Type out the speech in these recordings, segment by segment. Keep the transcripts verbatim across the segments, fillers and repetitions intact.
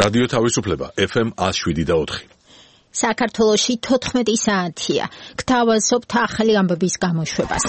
რადიო თავისუფლება ეფ ემ one oh seven და four. საქართველოში თოთხმეტი საათია. გთავაზობთ ახალი ამბების გამოშვებას.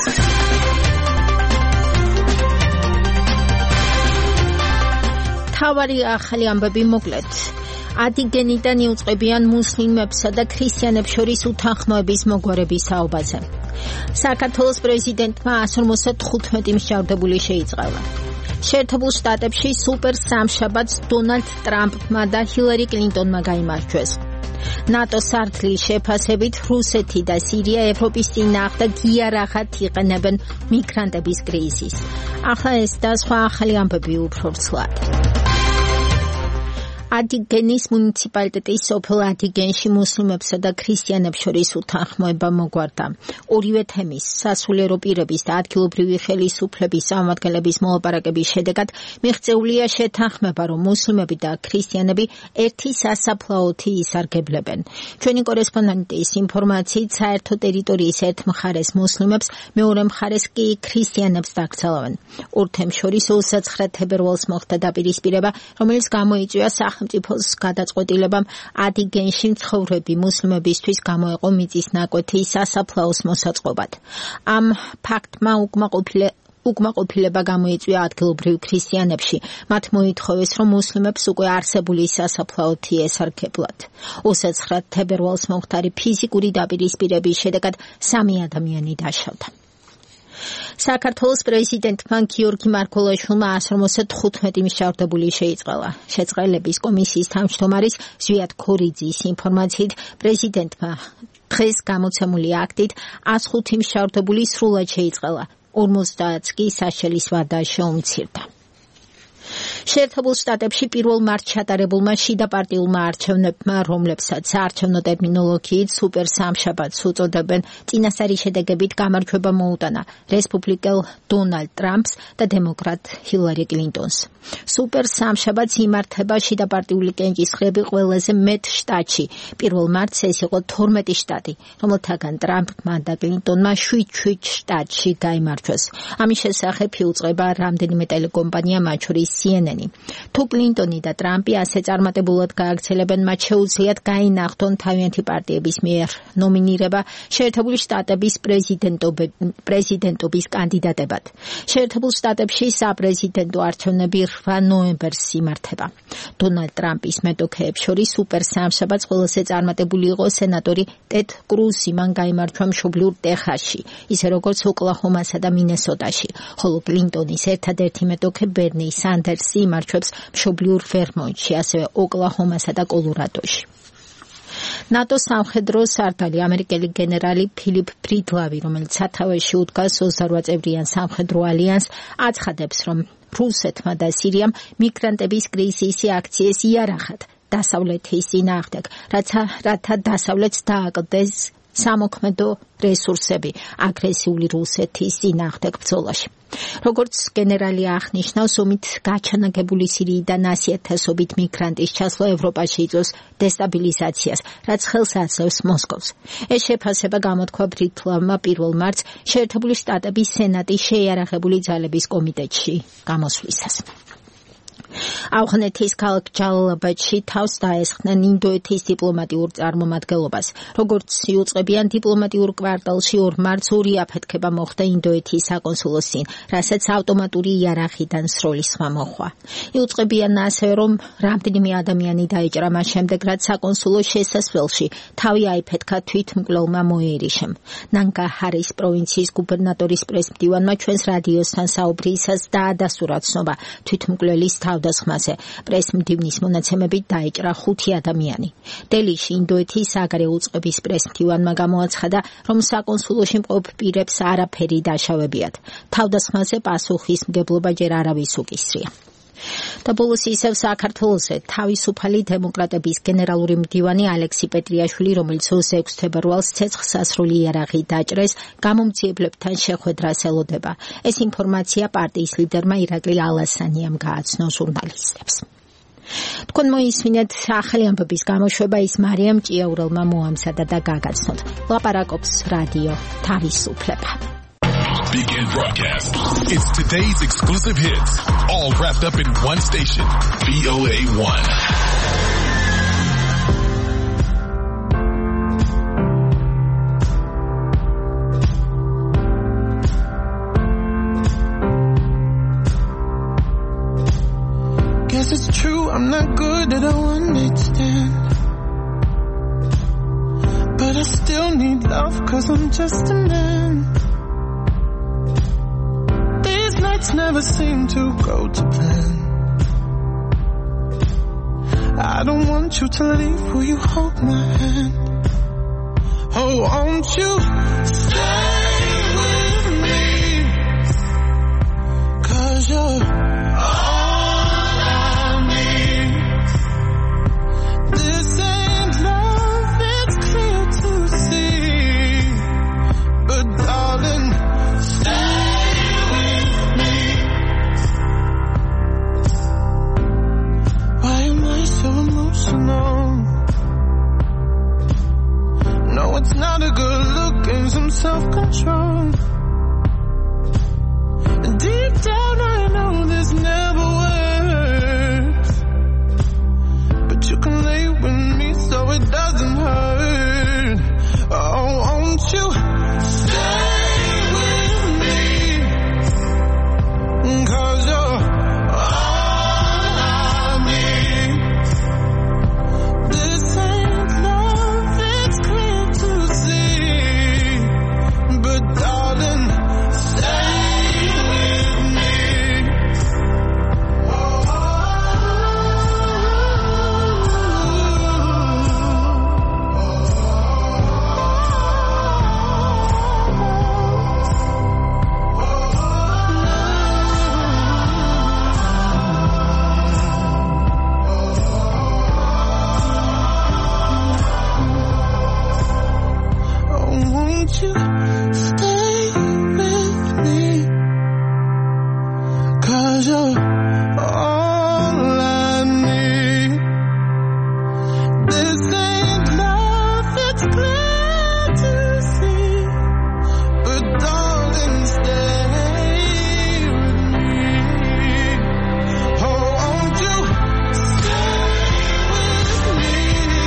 თავარი ახალი ამბები მოკლედ. ადიგენიდან იუწყებიან მუსლიმებსა და ქრისტიანებს შორის უთანხმოების მოგვარების საუბაზე. საქართველოს პრეზიდენტმა one hundred fifty-five მსჯავრდებული შეიწყალა. შეერთებულ შტატებში სუპერ სამშაბათს დონალდ ტრამპმა და ჰილარი კლინტონმა გაიმარჯვეს. ნატოს სარდლის შეფასებით რუსეთი და სირია ევროპის წინააღმდეგ იარაღად იყენებენ მიგრანტების კრიზისს. ახლა ეს და სხვა ახალი ამბები უფრო ცვლად. ადიგენის მუნიციპალიტეტის სოფელ ადიგენში მუსლიმებსა და ქრისტიანებს შორის უთანხმოება მოგვარდა. ორივე თემის სასულიერო პირების და ადგილობრივი ხელისუფლების წარმომადგენლების მოლაპარაკების შედეგად მიღწეულია შეთანხმება, რომ მუსლიმები და ქრისტიანები ერთი სასაფლაოთი ისარგებლებენ. ჩვენი კორესპონდენტის ინფორმაციით, საერთო ტერიტორიის ერთ მხარეს მუსლიმებს, მეორე მხარეს კი ქრისტიანებს დაკრძალავენ. ორ თემს შორის twenty-nine თებერვალს მოხდა დაპირისპირება, რომელიც გამოიწვია სახელმწიფოს გადაწყვეტილებამ ადიგენში მცხოვრები მუსლიმებისთვის გამოეყო მიწის ნაკვეთი სასაფლაოს მოსაწყობად. ამ ფაქტმა უკმაყოფილება გამოიწვია ადგილობრივ ქრისტიანებში. მათ მოითხოვეს, რომ მუსლიმებს უკვე არსებული სასაფლაოთი ესარგებლათ. twenty-nine თებერვალს მომხდარი ფიზიკური დაპირისპირების შედეგად სამი ადამიანი დაშავდა. საქართველოს პრეზიდენტმა გიორგი მარგველაშვილმა one hundred fifty-five მსჯავრდებული შეიწყალა. შეწყალების კომისიის თავმჯდომარის ზვიად ქორიძის ინფორმაციით, პრეზიდენტმა დღეს გამოცემული აქტით one hundred five მსჯავრდებული სრულად შეიწყალა. forty-ს კი საშელის ვადა შეუმცირდა. შეერთებულ შტატებში პირველ მარტს ჩატარებულმა შიდა პარტიულმა არჩევნებმა, რომლებსაც საარჩევნო ტერმინოლოგიით სუპერ სამშაბათს უწოდებენ, წინასწარი შედეგებით გამარჯვება მოუტანა რესპუბლიკელ დონალდ ტრამპს და დემოკრატ ჰილარი კლინტონს. სუპერ სამშაბათს იმართება შიდა პარტიული კენჭისყრები ყველაზე მეტ შტატში. პირველ მარტს ეს იყო twelve შტატი, რომელთაგან ტრამპმა და კლინტონმა seven შტატში გაიმარჯვეს. ამის შესახებ იუწყება რამდენიმე ტელეკომპანია, მათ შორის C N N. თუ კლინტონი და ტრამპი ასე წარმატებულად გააგრძელებენ, მათ შეუძლიათ გაინახონ თავიანთი პარტიების მიერ ნომინირება შეერთებული შტატების პრეზიდენტობის კანდიდატებად. შეერთებულ შტატებში საპრეზიდენტო არჩევნები eighth ნოემბერს იმართება. დონალდ ტრამპის მეტოქეებს შორის სუპერ სამშაბათს ყველაზე წარმატებული იყო სენატორი ტედ კრუზი, მან გაიმარჯვა მშობლიურ ტეხასში, ისე როგორც ოკლაჰომასა და მინესოტაში, ხოლო კლინტონის ერთადერთი მეტოქე ბერნი სანდერსი იმარჯვებს მშობლიურ ვერმონტში, ასევე ოკლაჰომასა და კოლორადოში. ნატოს სამხედრო სარდალი ამერიკელი გენერალი ფილიპ ბრიდლავი, რომელიც სათავეში უდგას twenty-eight წევრიან სამხედრო ალიანსს, აცხადებს, რომ რუსეთმა და სირიამ მიგრანტების კრიზისი აქციეს იარაღად დასავლეთის წინააღმდეგ, რათა დასავლეთს დააკლდეს სამოქმედო რესურსები აგრესიული რუსეთის წინააღმდეგ ბრძოლაში. როგორც გენერალი აღნიშნავს, ომით გაჩანაგებული სირიიდან ასიათასობით მიგრანტის ჩასვლა ევროპაში იწვევს დესტაბილიზაციას, რაც ხელს აძლევს მოსკოვს. ეს შეფასება გამოთქვა ბრიტლავმა პირველ მარტს შეერთებული შტატების სენატის შეიარაღებული ძალების კომიტეტში გამოსვლისას. ავღანეთის ქალაქ ჯალალაბადში თავს დაესხნენ ინდოეთის დიპლომატიურ წარმომადგენლობას. როგორც იუწყებიან, დიპლომატიურ კვარტალში ორ მარტს ორი აფეთქება მოხდა ინდოეთის საკონსულოს წინ, რასაც ავტომატური იარაღიდან სროლის ხმა მოჰყვა. იუწყებიან ასევე, რომ რამდენიმე ადამიანი დაიჭრა მას შემდეგ, რაც საკონსულოს შესასვლელში თავი აიფეთქა თვითმკვლელმა მოიერიშემ. ნანგაჰარის პროვინციის გუბერნატორის პრესმდივანმა ჩვენს რადიოსთან საუბრისას დაადასტურა ცნობა თვითმკვლელის თავდასხმაზე. პრესმდივნის მონაცემებით დაიჭრა ხუთი ადამიანი. დელიში ინდოეთის საგარეო უწყების პრესმდივანმა გამოაცხადა, რომ საკონსულოში მყოფ პირებს არაფერი დაშავებიათ. თავდასხმაზე პასუხისმგებლობა ჯერ არავის უკისრია. და ბოლოს ისევ საქართველოზე თავისუფალი დემოკრატების გენერალური მდივანი ალექსი პეტრიაშვილი, რომელიც twenty-six თებერვალს ცეცხლსასროლი იარაღი დაჭრეს, გამომძიებლებთან შეხვედრას ელოდება. ეს ინფორმაცია პარტიის ლიდერმა ირაკლი ალასანიამ გააცნო ჟურნალისტებს. თქვენ მოისმინეთ ახალი ამბების გამოშვება, ის მარიამ ჭიაურელმა მოამზადა და გაგაცნოთ. ლაპარაკობს რადიო თავისუფლება. Begin broadcast. It's today's exclusive hits, all wrapped up in one station, V O A one. Guess it's true, I'm not good at a one-night stand, but I still need love, cause I'm just a man. These nights never seem to go to plan. I don't want you to leave, will you hold my hand? Oh, won't you stay with me, cause you're all I need. This ain't love, it's clear to see, but darling, stay with me. Why am I so emotional? No, it's not a good look and some self-control. And deep down I know this never works, but you can lay with me so it doesn't hurt. Oh, won't you stay with me, cause you're all I need. This ain't love, it's clear to see, but darling, stay with me. Oh, won't you stay with me, cause you're all I need. This ain't love, it's clear to see, but darling, stay with me. Oh, won't you stay with me,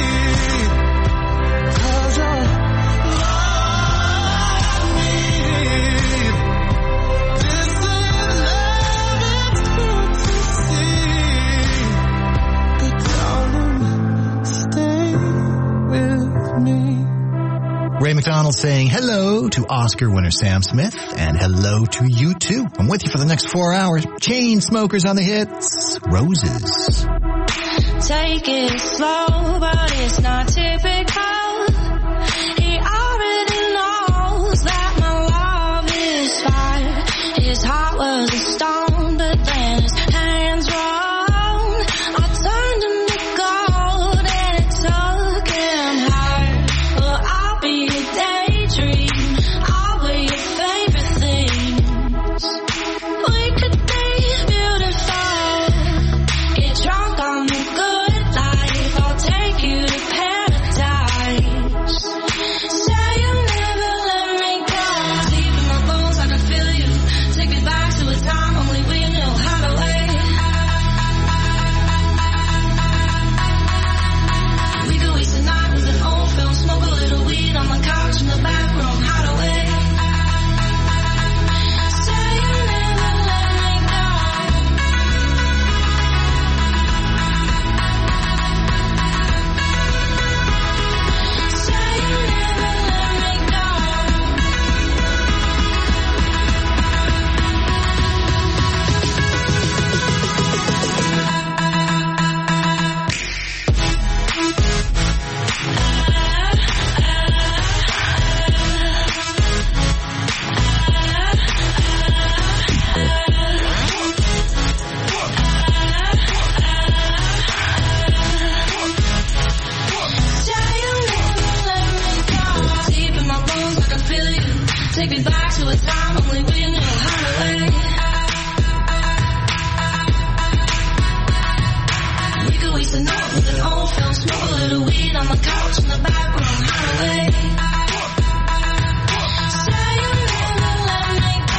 cause you're all I need. This ain't love, it's clear to see, but darling, stay with me. Ray McDonald saying hello to Oscar winner Sam Smith, and hello to you too. I'm with you for the next four hours. Chain Smokers on the hits. Roses. Take it slow, but it's not typical. He already knows that my love is fire. His heart was a stone, but then his hands rolled. I turned him to gold and it took him higher. Well, I'll be a daydream. I'll wear your favorite things. We could be beautiful. Get drunk on the good life. I'll take you to paradise. Say you'll never let me go. Deep in my bones, I can feel you. Take me back to a time only we knew how to wait. We could waste a night with an old film, smoke a little weed on the couch in the back room, how to wait. Say you'll never let me go. Say you'll never let me go. Say you'll never let me go. Deep in my bones, I can feel you. Take me back to a time only we knew how to wait. We could waste a night with an old film, smoke a little weed on the couch in the back room, how to wait. Say you'll never let me go.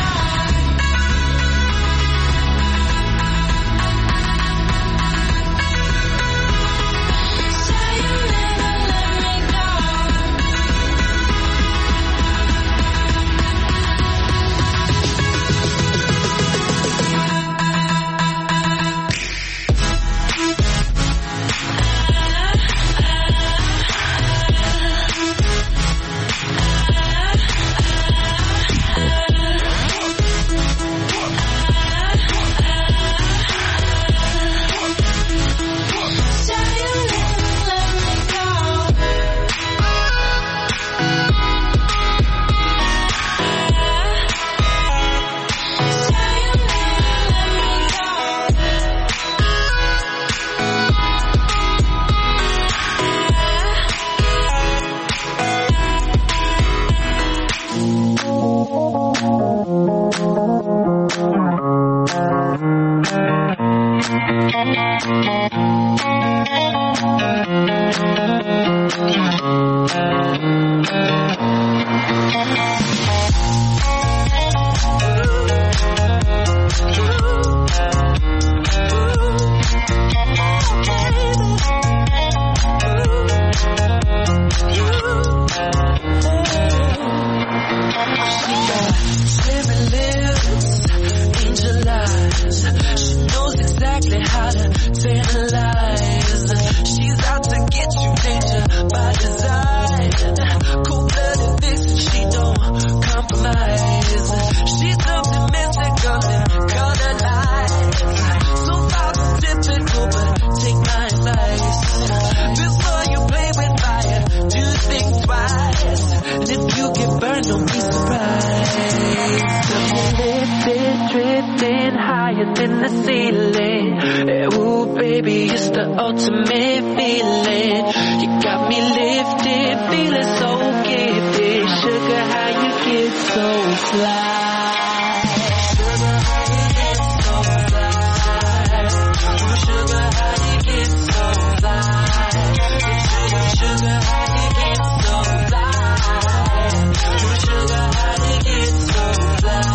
drifting higher than the ceiling. Ooh, baby, it's the ultimate feeling. You got me lifted, feeling so gifted. Sugar, how you get so fly? Sugar, how you get so fly? Sugar, how you get so fly? Sugar, how you get so fly? Sugar, how you get so fly?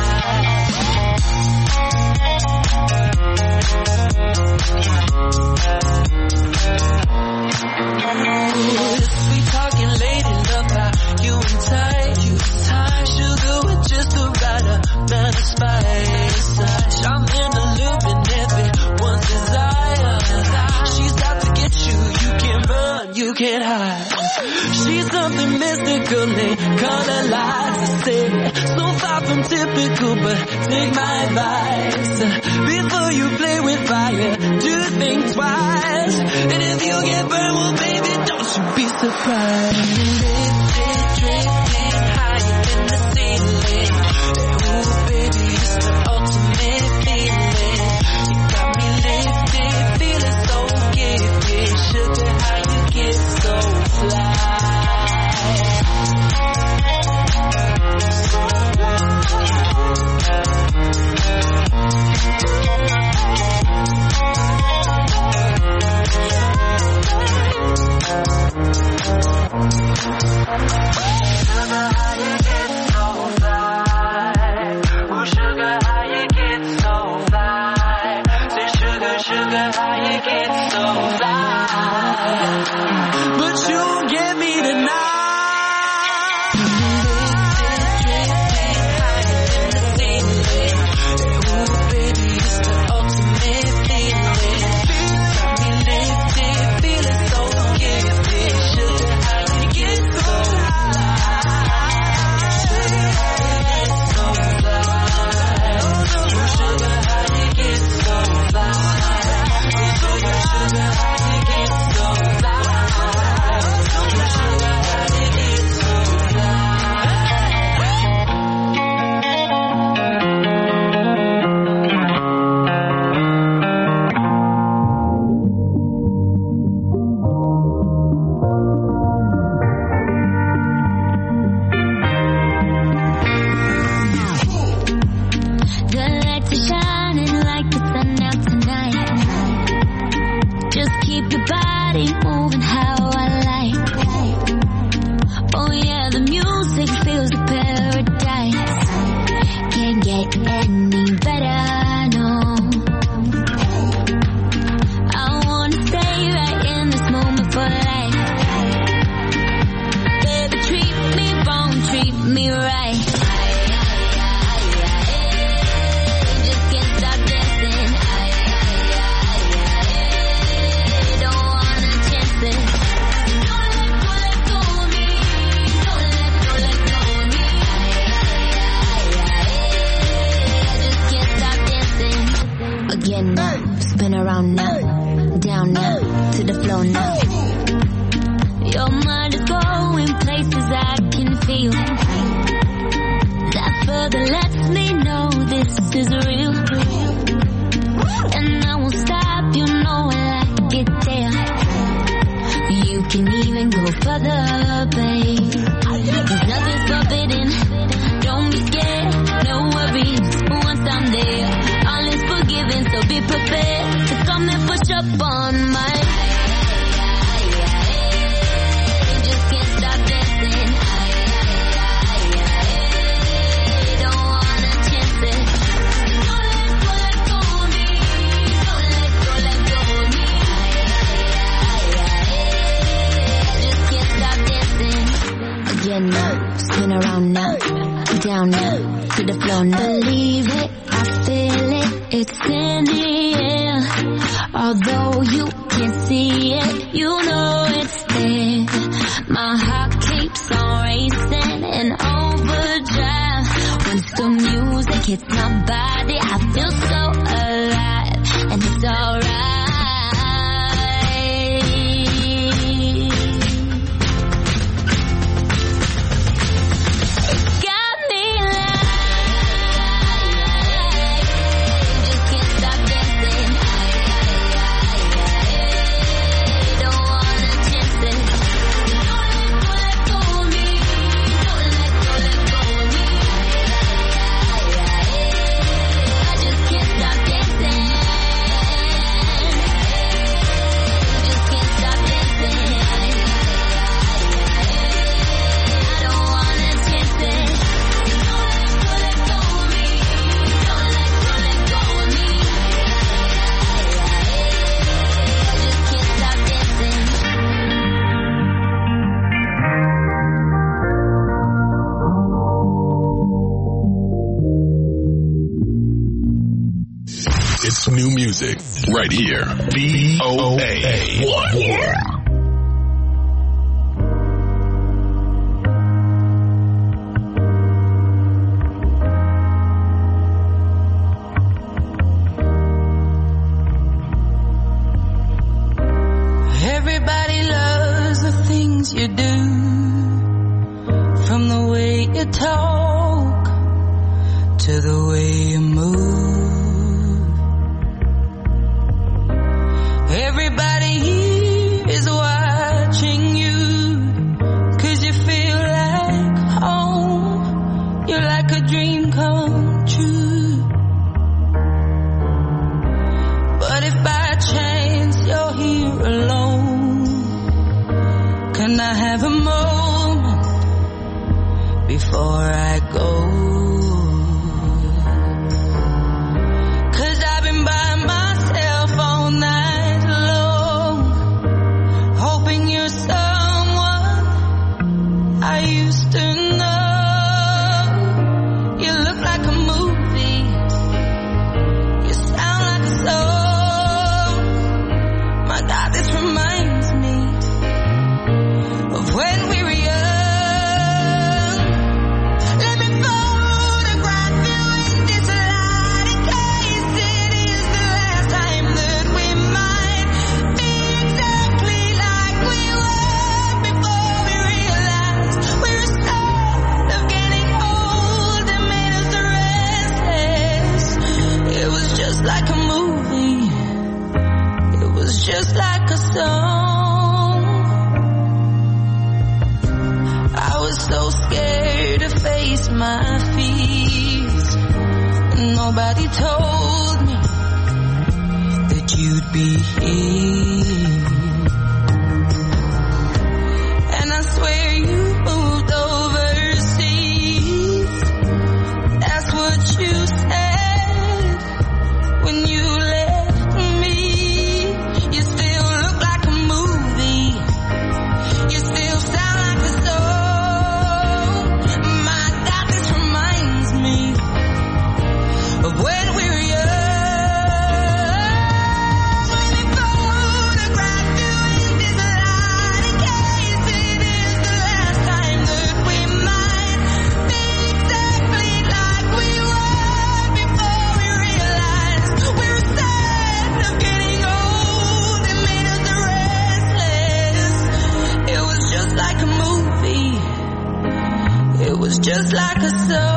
Sweet talking lady, love how you and tight, you time, sugar with just the right amount of spice. I'm in the loop and everyone's desire. She's out to get you, you can't run, you can't hide. She's something mystical and color lights. I say, so far from typical, but take my advice. Before you play with fire, do think twice. And if you get burned, well baby, don't you be surprised. Drifting, drifting higher than the ceiling. Ooh baby, it's the ultimate feeling. You got me lifted, feeling so gifted. Sugar, how you get so fly? Sugar, how you get so fly? Ooh, sugar, how you get so fly? Say, sugar, sugar, how you get so fly? But you get me tonight. It's my body, I feel so alive, and it's alright. Got me like It's new music right here. V O A one. Everybody loves the things you do, from the way you talk to the way you move. Everybody here is watching you, 'cause you feel like home. You're like a dream come true. But if by chance you're here alone, can I have a moment before I go? 'Cause I've been by myself all night long, hoping you're someone I used to know. You look like a movie, you sound like a song. My God, this reminds me of when we were young. Let me photograph you in this light, in case it is the last time that we might be exactly like we were before we realized we're scared of getting old and made us restless. It was just like a movie, it was just like a song. I was so scared to face my fears. Nobody told me that you'd be here. And I swear you moved overseas. That's what you said when you left me. You still look like a movie, you still sound like a song. My God, this reminds me of when we were young. Let me photograph you in this light, in case it is the last time that we might be exactly like we were before we realized we were sad of getting old and made us restless. It was just like a movie, it was just like a song.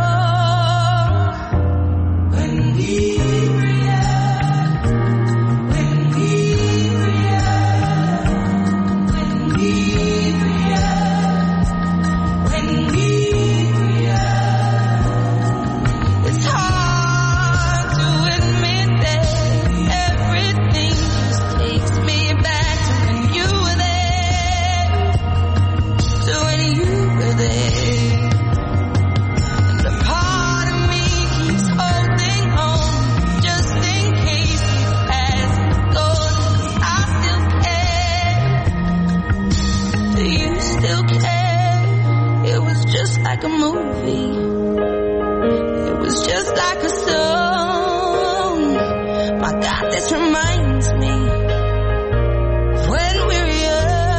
When we were young, when we were young, when we were young, when we were young. It's hard to admit that everything just takes me back to when you were there, to when you were there. And a part of me keeps holding on, just in case you pass gone. 'Cause I still care. Do you still care? It was just like a movie, it was just like a song. My God, this reminds me of when we were young.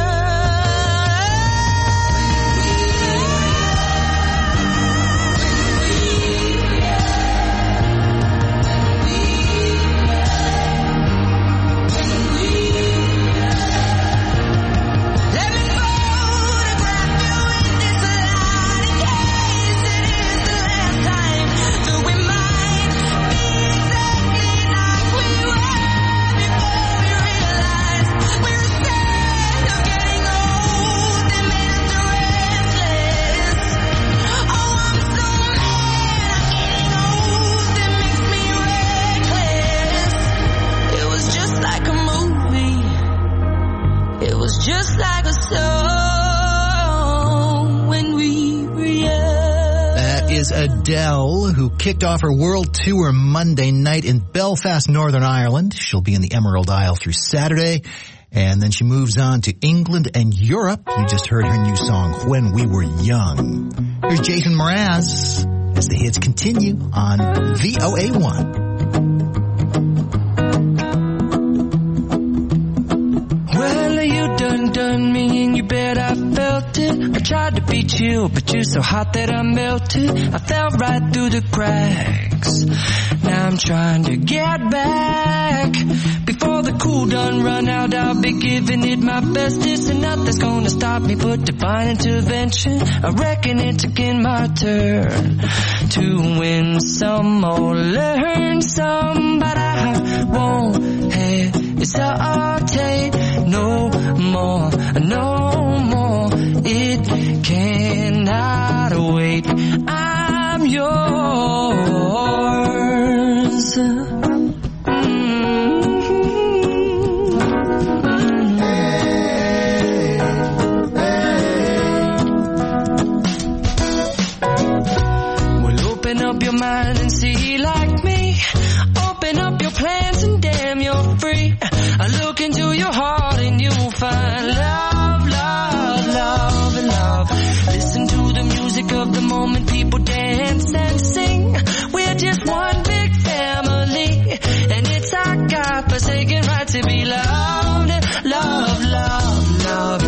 Let me photograph you in this light, in case it is the last time that we might be exactly like we were before we realized we were scared of getting old and made us restless. Oh, I'm so mad I'm getting old, it makes me reckless. It was just like a movie, it was just like a song when we were young. That is Adele, who kicked off her world tour Monday night in Belfast, Northern Ireland. She'll be in the Emerald Isle through Saturday, and then she moves on to England and Europe. You just heard her new song, When We Were Young. Here's Jason Mraz as the hits continue on V O A one. on me and you bet I felt it. I tried to be chill, but you're so hot that I melted. I fell right through the cracks. Now I'm trying to get back. Before the cool done run out, I'll be giving it my bestest, and nothing's gonna stop me but divine intervention. I reckon it's again my turn to win some or learn some, but I won't hesitate no more, no more. It cannot wait. I'm yours. Open up your mind and see like me. Open up your plans and damn, you're free. I look into your heart and you'll find love, love, love, and love. Listen to the music of the moment, people dance and sing. We're just one big family, and it's our God-forsaken right to be loved. Love, love, love,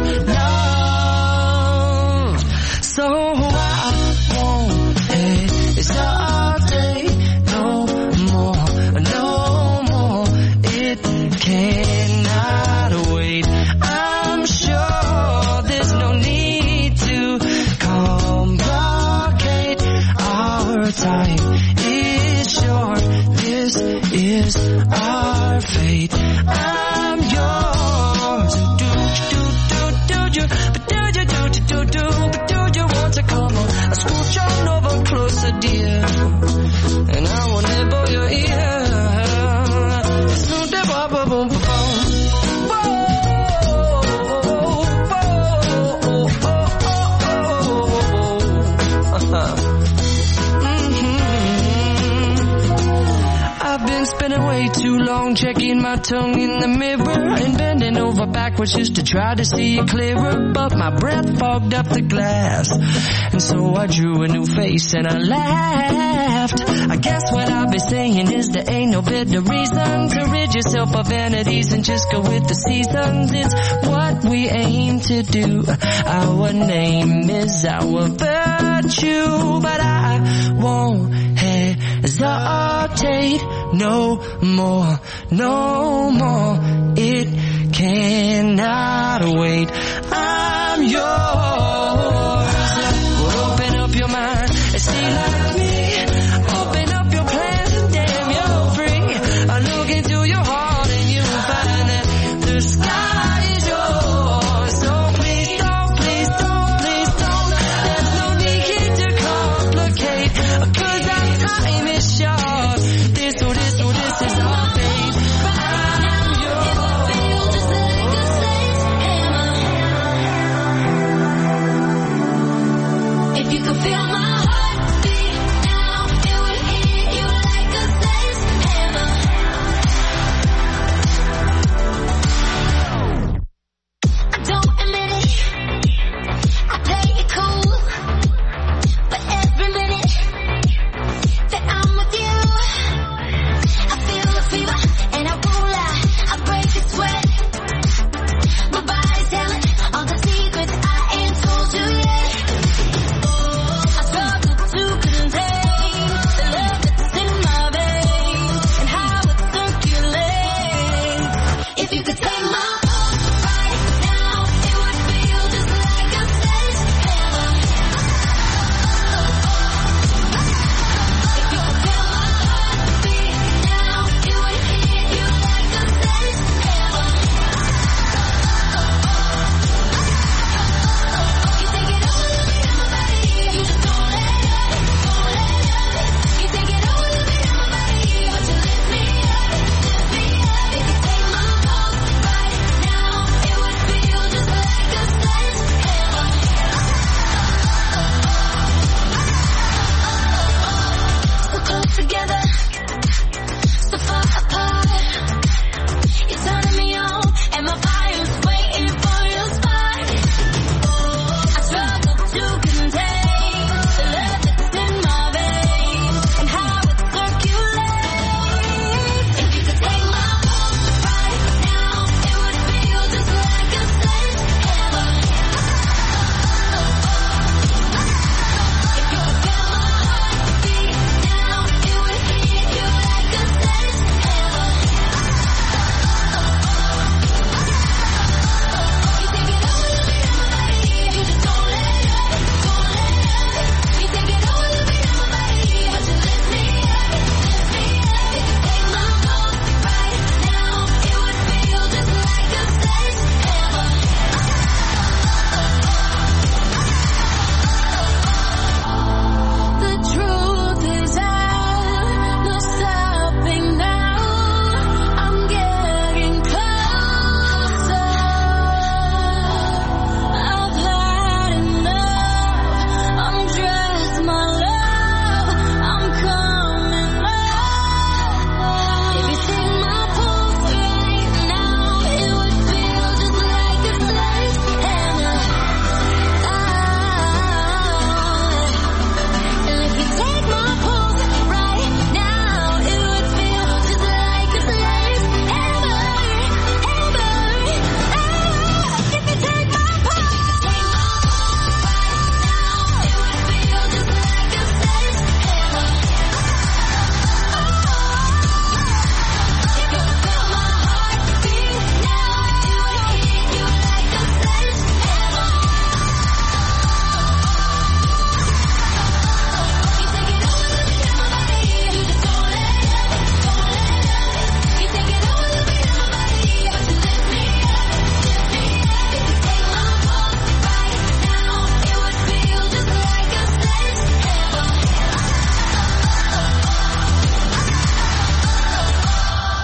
love. So I won't hesitate no more, no more. It cannot wait. I'm sure there's no need to complicate. Our time is short. This is our fate. I'm yours. Do do do do do, but do do do do do, but do you want to come on? I scooch on over closer, dear, and I will nibble your ear. Snoop da ba ba boom ba boom. Whoa, whoa, whoa, whoa. I've been spending way too long checking my tongue in the mirror and bending over backwards just to try to see it clearer, but my breath fogged up the glass, and so I drew a new face and I laughed. I guess what I'll be saying is there ain't no better reason to rid yourself of vanities and just go with the seasons. It's what we aim to do. Our name is our virtue, but I won't hesitate no more, no more. It cannot wait. I'm yours. Well, open up your mind and see like me. Open up your plans and damn, you're free. I look into your heart and you'll find that the sky is yours. So please don't, please don't, please don't. There's no need to complicate, 'cause our time is short. This or this or this is our fate. I'm yours.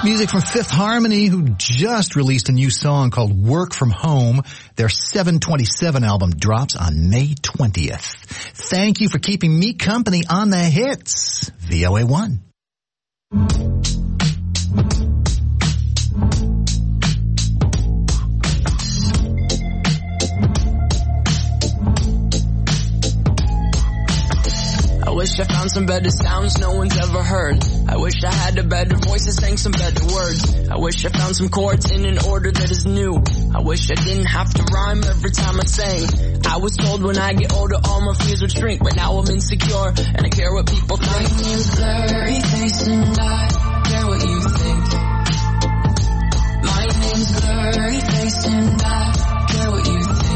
Music from Fifth Harmony, who just released a new song called Work From Home. Their seven twenty-seven album drops on May twentieth. Thank you for keeping me company on the hits. V O A one. I wish I found some better sounds no one's ever heard. I wish I had a better voice that sang some better words. I wish I found some chords in an order that is new. I wish I didn't have to rhyme every time I sang. I was told when I get older all my fears would shrink, but now I'm insecure and I care what people think. My name's Blurry Face and I care what you think. My name's Blurry Face and I care what you think.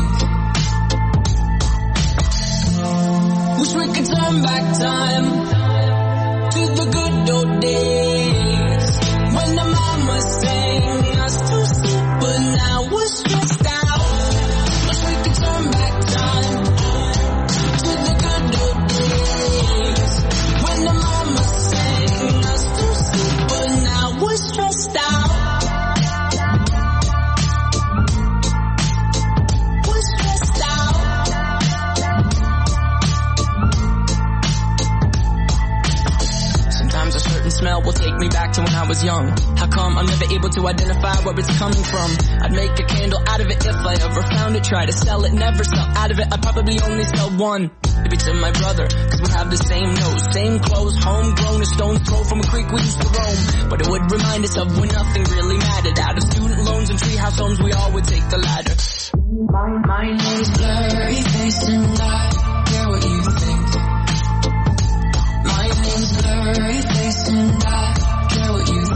Wish we could turn back time to the good old days when the mama sang us to sleep, but now we're stressed out. Wish we could turn back time to the good old days when the mama sang us to sleep, but now we're stressed out. We're stressed out. Sometimes a certain smell will take me back to when I was young. How come I'm never able to identify where it's coming from? I'd make a candle out of it if I ever found it. Try to sell it, never sell out of it. I'd probably only sell one. Maybe to my brother, cause we have the same nose, same clothes, homegrown, a stone's throw from a creek we used to roam. But it would remind us of when nothing really mattered. Out of student loans and treehouse homes, we all would take the ladder. My, my name's Blurry Face and I care what you think. My name's Blurry Face and I care what you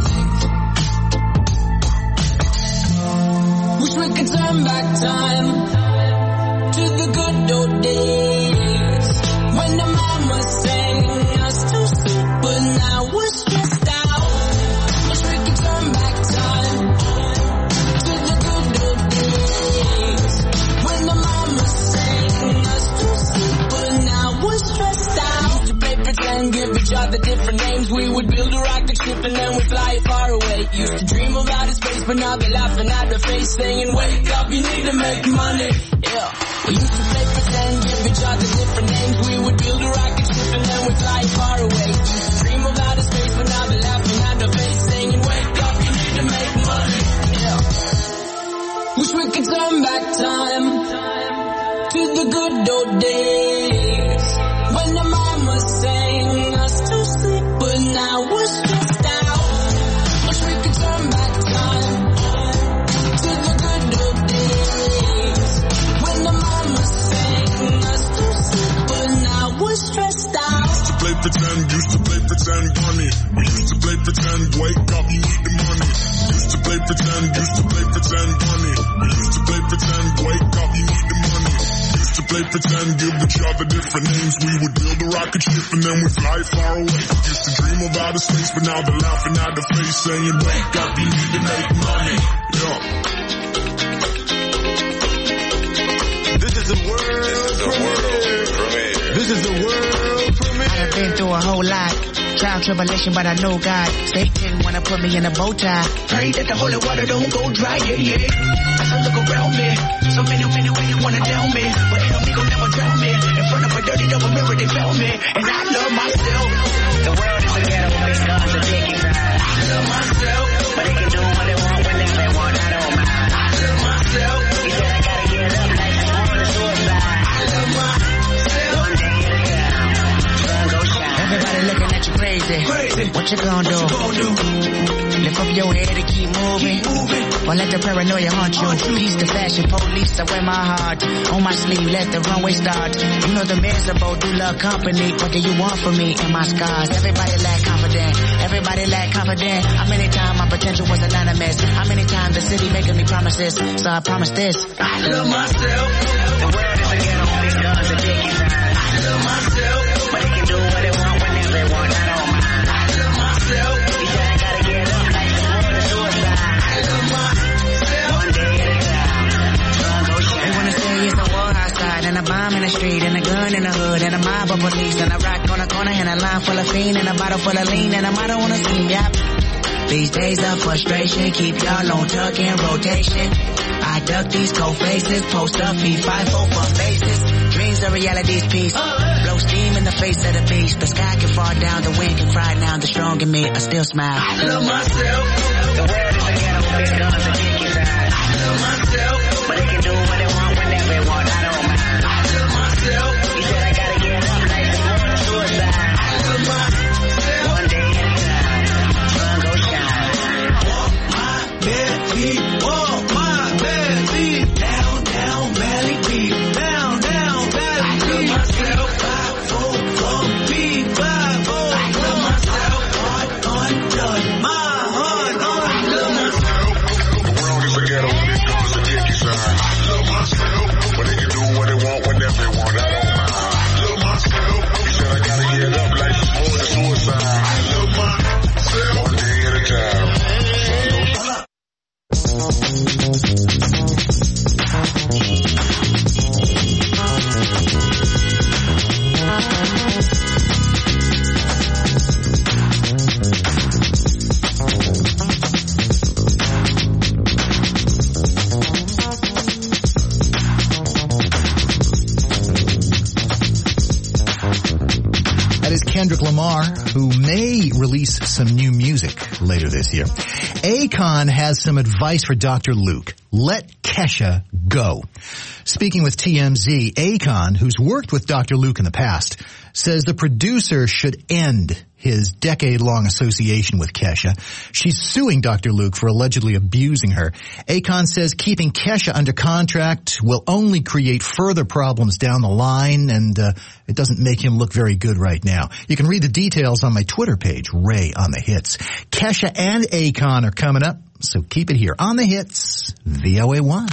think. Wish we could turn back time to the good old days when the mama sang us to sleep, but now we're stressed out. Wish we could turn back time to the good old days when the mama sang us to sleep, but now we're stressed out. Used to play pretend, give each other different names. We would build a rocket ship and then we'd fly far away. Used to dream of outer space, but now they're laughing at the face, saying, wake up, you need to make money. Yeah. We used to play pretend, give each other different names. We would build a rocket ship and then we'd fly far away. Used to dream of outer space, but now they're laughing at the face, saying, wake up, you need to make money. Yeah. Wish we could turn back time to the good old days when the mama sang us to sleep, but now we're stressed out. Wish we could turn back time to the good old days when the mama sang us to sleep, but now we're stressed out. Used to play pretend, used to play pretend, money. We used to play pretend, wake up, you need the money. Used to play pretend, used to play pretend, money. We used to play pretend, wake up, you need the money. Used to play pretend, give each other different names. We would build a rocket ship and then we fly far away. Used to dream of outer space, but now they're laughing at the face, saying, wake up, you need to make money. Yeah. This is the world premiere. This is the world premiere. I've been through a whole lot. Trial, tribulation, but I know God. Satan wanna put me in a bow tie. Pray that the holy water don't go dry, yeah, yeah. As I look around me, so many, many, many wanna down me, but ain't no me gon' never drown me. In front of a dirty double mirror, they found me, and I love myself. The world is a ghetto, big guns are taking time. I love myself, but they can do what they want when they want. I don't mind. I love myself. He said I gotta get up like this one is suicide. I love myself. One day at a time, sun go shine. Everybody looking at you crazy. Crazy. What you gonna do? What you gonna do? Lift up your head and keep moving. Keep moving. Or let the paranoia haunt you. Peace to fashion, police, I wear my heart on my sleeve, let the runway start. You know the miserable do love company. What do you want from me and my scars? Everybody lack confident. Everybody lack confident. How many times my potential was anonymous? How many times the city making me promises? So I promise this. I love myself. The world is a ghetto, big guns are taking time. I love myself. But they can do what they want whenever they want. I don't mind. I love myself. He said I gotta get up like the one is suicide. I love myself. One day at a time. Sun go shine. They wanna say it's a war outside and a bomb in the street and a gun in the hood and a mob of police and a rock on a corner and a line full of fiend and a bottle full of lean and a motto on a scene. Yep. These days of frustration keep y'all on tuck and rotation. I duck these cold faces, post up, feed five four for faces. Dreams are reality's piece. Blow steam in the face of the beast. The sky can fall down, the wind can cry now. The strong in me, I still smile. I love myself. The world is a ghetto, big guns and dickies. I love myself. But they can do what they want whenever they want. I don't mind. I love myself. You said I gotta get up like the morning suicide. I love myself. One day at a time. Sun go shine. Walk my bare feet. Walk my bare feet. Down, down, valley deep. Down, down, valley deep. I love myself. Five, four, four, beat, five, four. I love myself. Heart undone. My heart undone. I love myself. The world is a ghetto, big guns and dickies. I love myself. But they can do what they want whenever they want. I don't mind. I love myself. You said I gotta get up like it's more than suicide. I love myself. One day at a time. Kendrick Lamar, who may release some new music later this year. Akon has some advice for Doctor Luke. Let Kesha go. Speaking with T M Z, Akon, who's worked with Doctor Luke in the past, says the producer should end his decade-long association with Kesha. She's suing Doctor Luke for allegedly abusing her. Akon says keeping Kesha under contract will only create further problems down the line, and uh, it doesn't make him look very good right now. You can read the details on my Twitter page, Ray on the Hits. Kesha and Akon are coming up, so keep it here on the Hits, V O A one.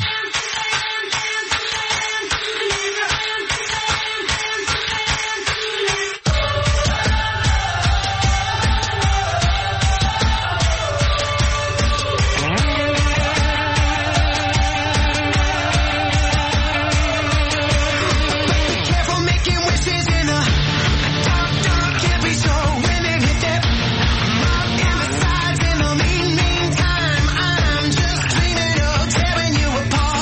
Apart.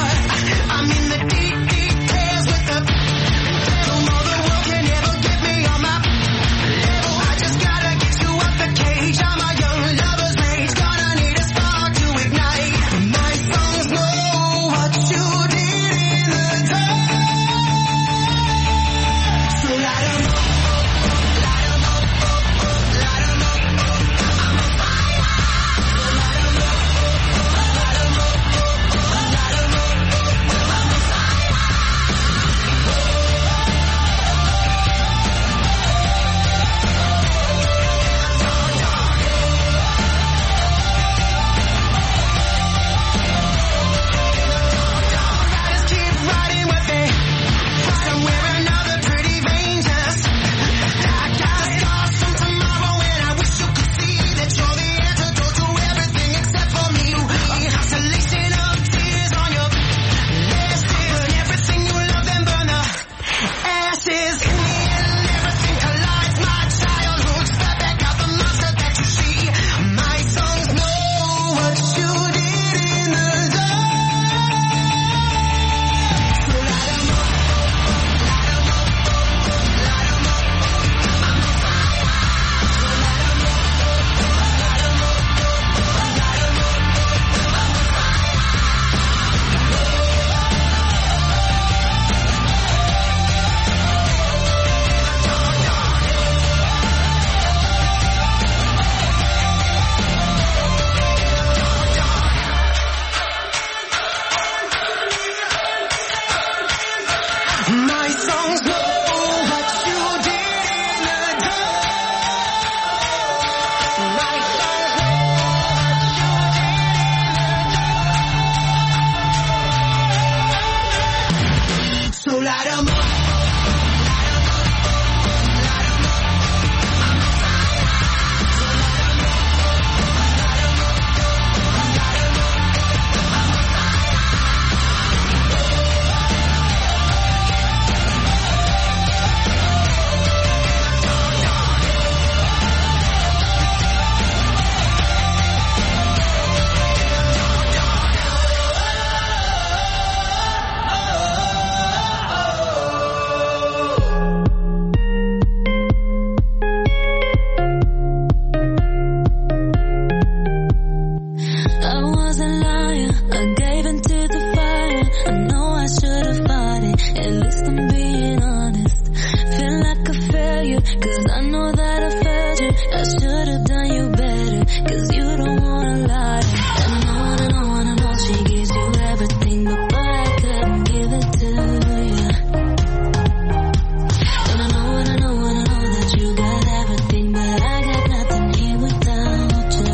I should have done you better, cause you don't want a lot. And on and on and on, she gives you everything, but boy, I couldn't give it to you. And I know and I know and I know that you got everything, but I got nothing here without you.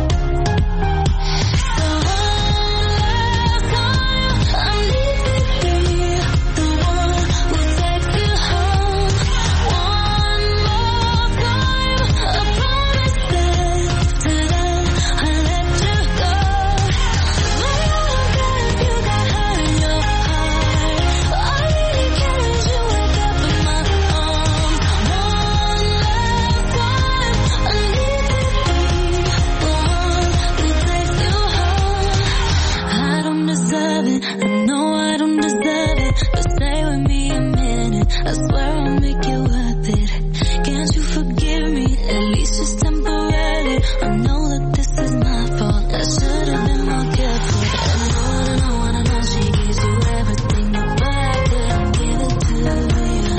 So one last time, I need to be the one who takes you home. One more time, I promise that today I let you go. I don't care if you got hurt in your heart. All I really care is you wake up in my arms. One last time, I need to be the one who takes you home. I don't deserve it, I know I don't deserve it, but stay with me a minute, I swear I'll make you worth it. Can't you forgive me, at least just temporarily? I know that this is my fault, I should have been more careful. And I know and I know and I know she gives you everything, but I couldn't give it to you.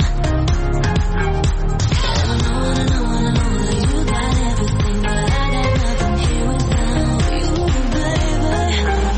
And I know and I know and I know that you got everything, but I got nothing here without you, baby. So one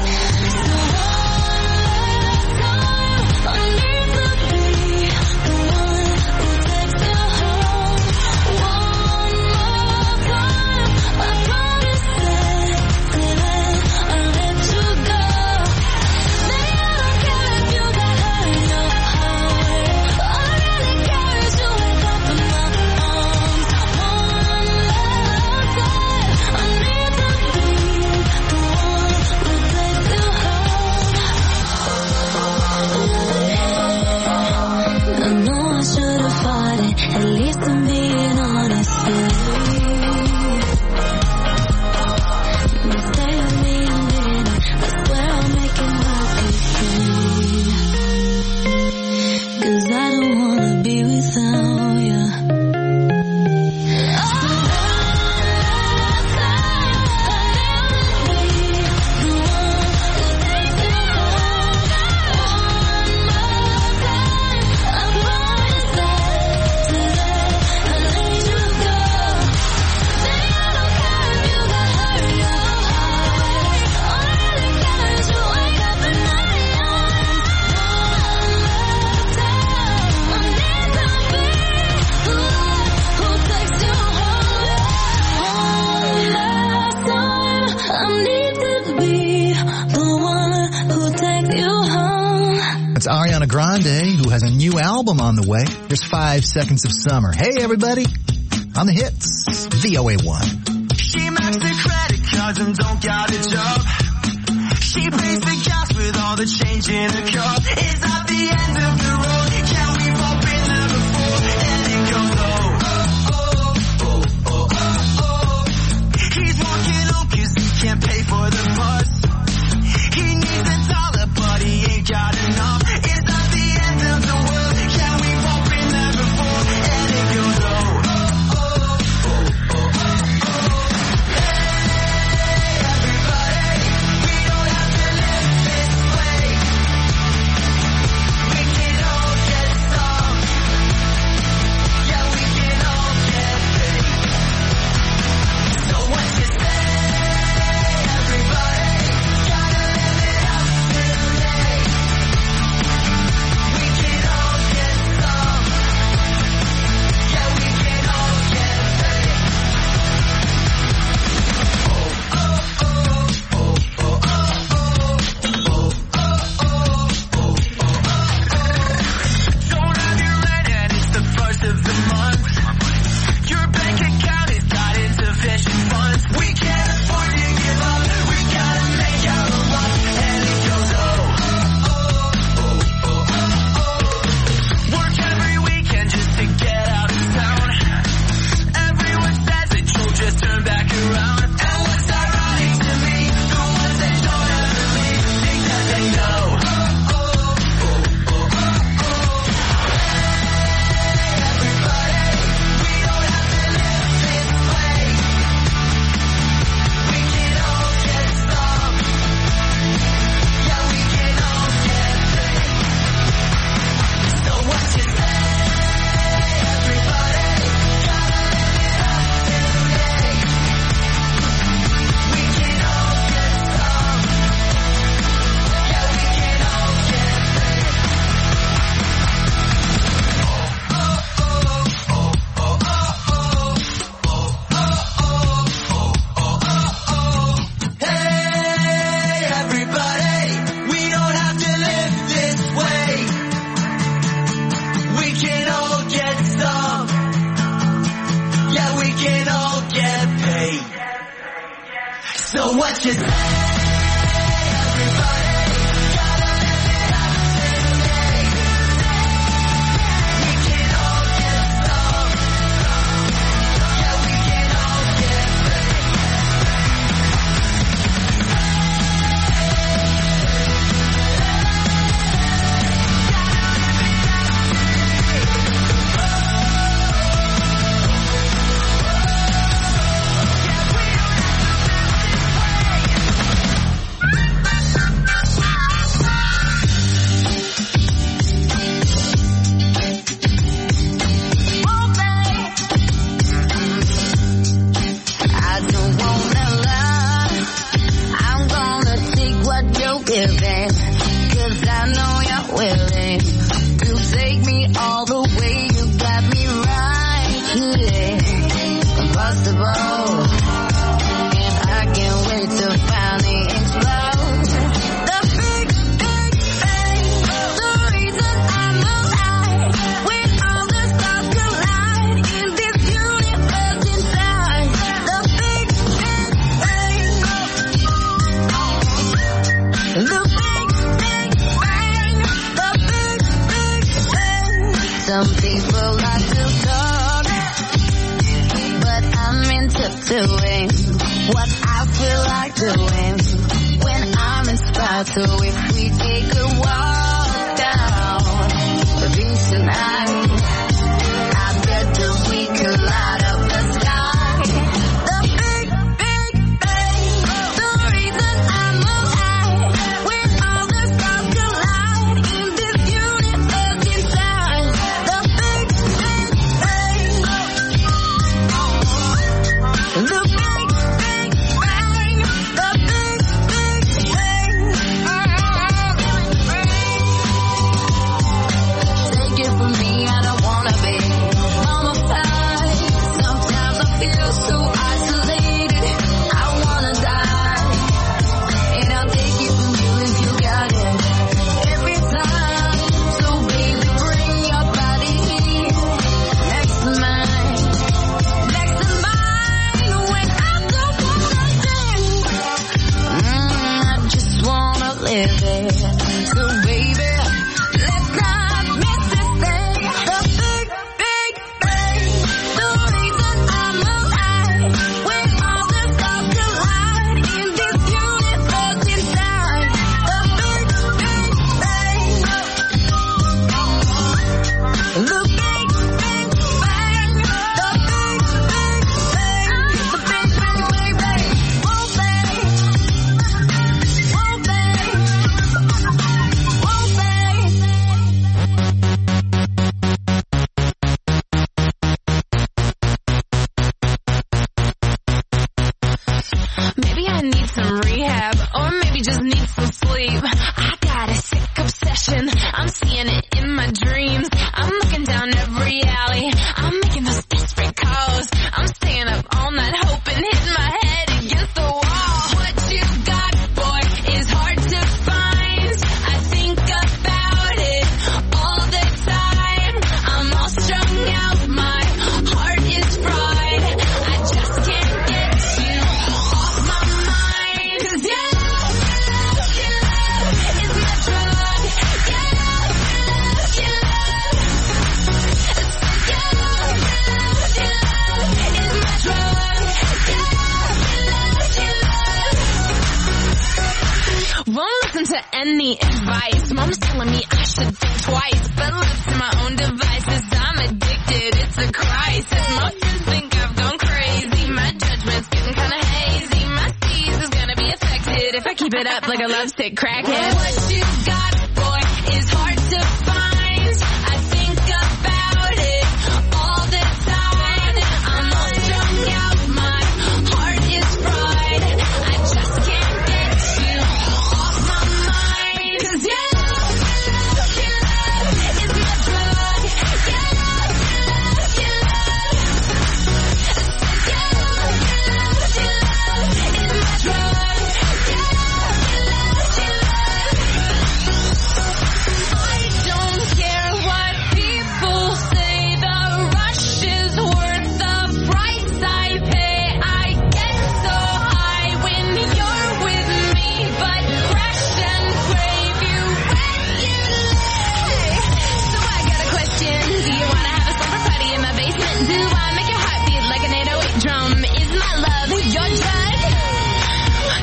last time, I need to be the one who takes you home. One more time, I promise that today I'll let you go. Baby, I don't care if you got hurt in your heart. All I really care is you wake up in my arms. One last time, I need to be the one who takes you home. I know I should have fought it, at least I'm being honest with you. But stay with me a minute, I swear I'll make it worth it. Cause I don't wanna be without you. So one last time, I need to be the one who takes you home. One more time, I promise that today I'll let you go. Baby, I don't care if you got hurt in your heart. All I really care is you wake up in my arms. One last time, I need to be the one who takes you home. One last time, I need to be the one who takes you home. That's Ariana Grande, who has a new album on the way. Here's Five Seconds of Summer. Hey, everybody. On the hits, V O A one. She maxed the credit cards and don't got a job. She pays the gas with all the change in her car. Is that the end of the road? Can we pop in there before? And it goes oh, oh, oh, oh, oh, oh. He's walking home cause he can't pay for the bus. He needs a dollar but he ain't got enough. Is that the end of the world? Can we pop in there before? And it goes oh, oh, oh, oh, oh, oh, oh. Hey, everybody, we don't have to live this way. We can all So what you say?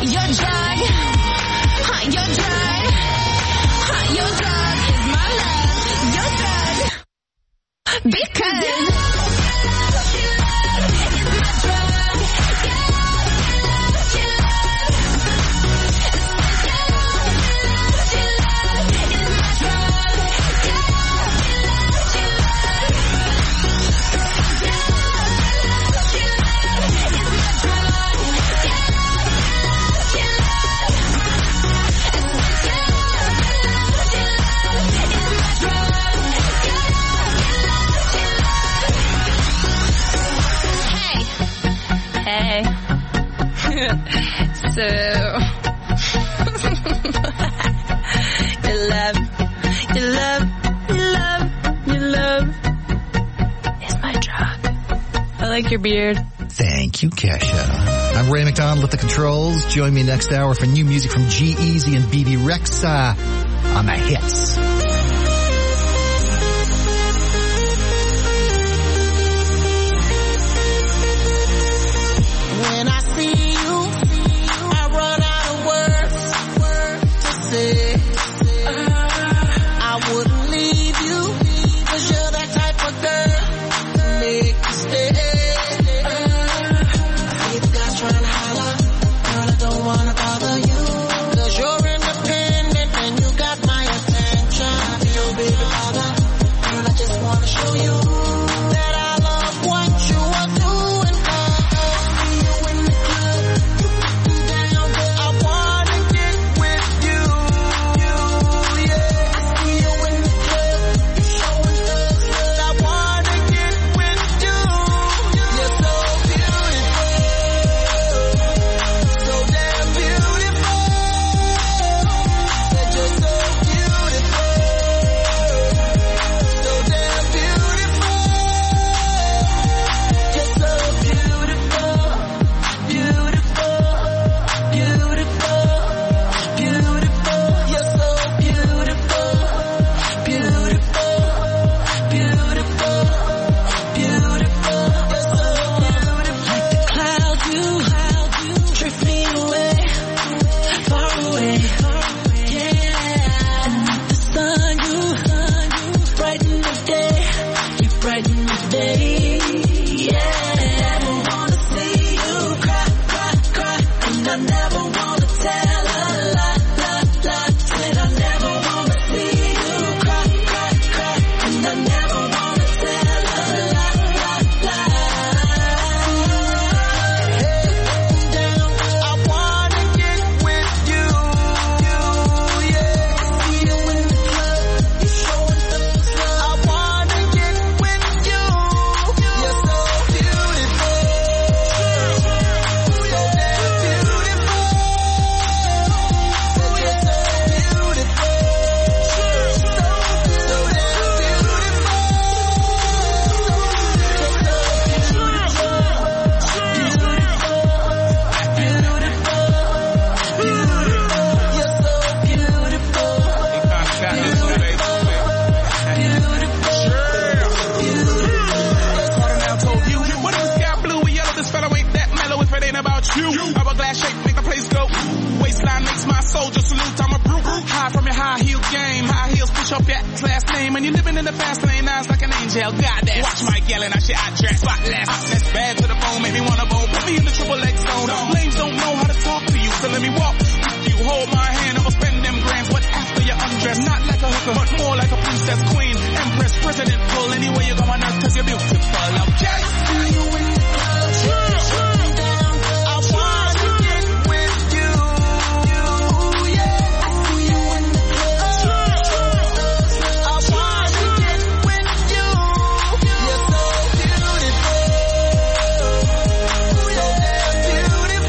Your drug, your drug, your drug is my love. Your drug, because so, your love, your love, your love, your love is my drug. I like your beard. Thank you, Kesha. I'm Ray McDonald at the controls. Join me next hour for new music from G-Eazy and B B Rexa on the hits. When I see you, I run out of words to say. I wouldn't leave you, 'cause you're that type of girl to make you stay. I hate the guys trying to holler, girl, I don't wanna bother you, 'cause you're independent and you got my attention. I be your baby father, girl, I just wanna show you that I love what you are doing. Beautiful.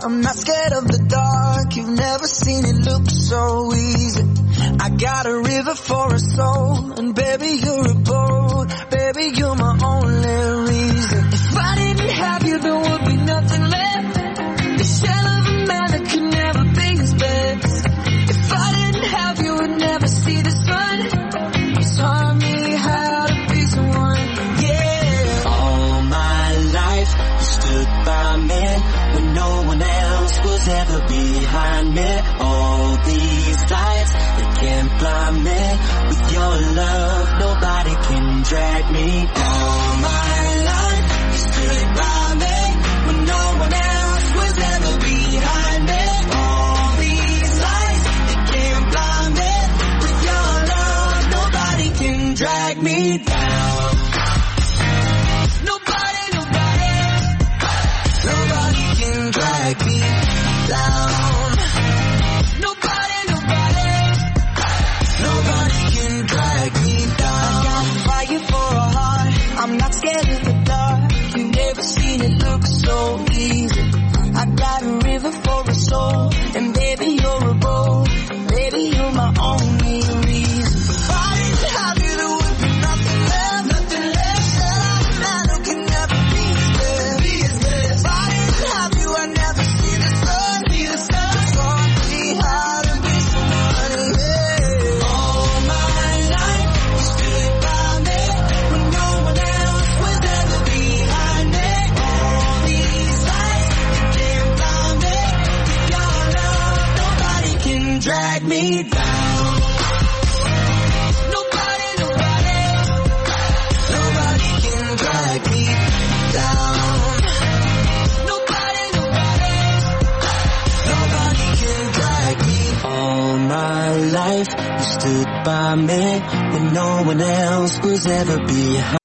I'm not scared of the dark. You've never seen it look so easy. I got a river for a soul, and baby you're a boat. Baby you're my only reason. If I didn't have you, there would be nothing left. The shell of a man that could never be his best. If I didn't have you, would never see the sun. You taught me how to be someone, yeah. All my life, you stood by me when no one else was ever behind me. All these lights, they can't blind me. With your love, nobody can drag me. All my life, you stood by me when no one else was ever behind me. All these lights, they can't blind me. With your love, nobody can drag me down. Nobody, nobody, nobody can drag me down. Nobody, nobody, nobody can drag me down. I got fire for a heart. I'm not scared of the dark. You've never seen it look so easy. I got a river for a soul, and baby you're a boat. Baby you're my only reason. If I didn't have you, there would be nothing left, nothing left. Said I'm a man who can never be his best, be his best. If I didn't have you, I'd never see the sun, see the sun. Taught me how to be someone, yeah. All my life, you stood by me when no one else was ever behind me. All these lights, they can't blind me. With your love, nobody can drag me down. Nobody, nobody, nobody can drag me down. Nobody, nobody, nobody can drag me. All my life, you stood by me when no one else was ever behind.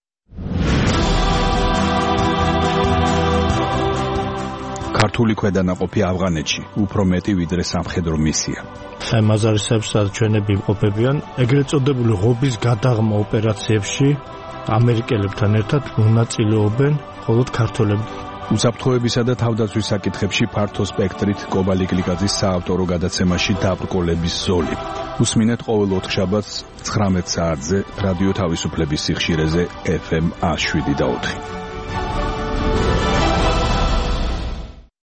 ქართული ქვედანაყოფი ავღანეთში უფრო მეტი ვიდრე სამხედრო მისია. საიმაზარისეებსაც ჩვენები იმყოფებიან ეგრეთ წოდებული ღობის გადაღმა ოპერაციებში ამერიკელებთან ერთად მონაწილეობენ მხოლოდ ქართველები. უსაფრთხოებისა და თავდაცვის საკითხებში ფართო სპექტრით კობალი გლიკაძის საავტორო გადაცემაში დაბრკოლების ზოლი. უსმინეთ ყოველ ოთხშაბათს ცხრამეტ საათზე რადიო თავისუფლების სიხშირეზე ეფ ემ ას შვიდი და ოთხი.